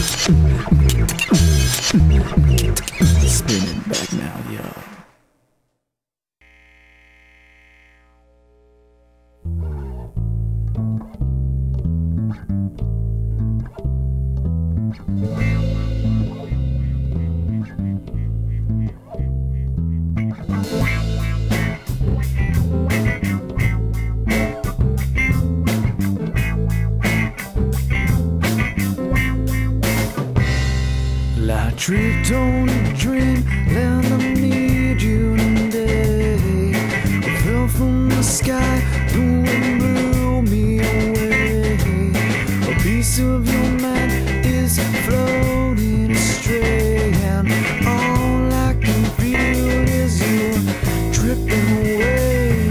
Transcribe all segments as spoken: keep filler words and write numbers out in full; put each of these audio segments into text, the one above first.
Spinning back now, y'all. I tripped on a dream, and I need you today. I fell from the sky, the wind blew me away. A piece of your mind is floating astray, and all I can feel is you dripping away.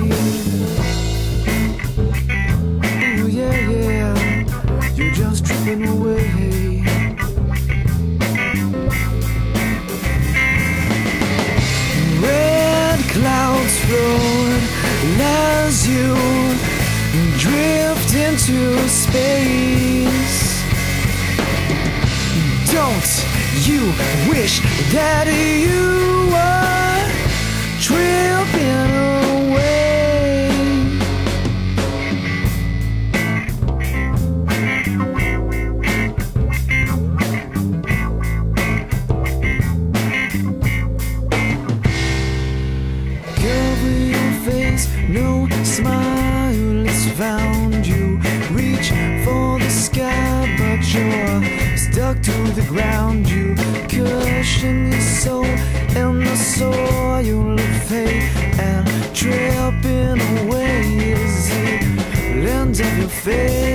Oh yeah, yeah, you're just dripping away. Clouds float as you drift into space. Don't you wish that you were tripping away? No smile has found you. Reach for the sky, but you're stuck to the ground. You cushion your soul in the soil of fate, and tripping away is the lens of your face.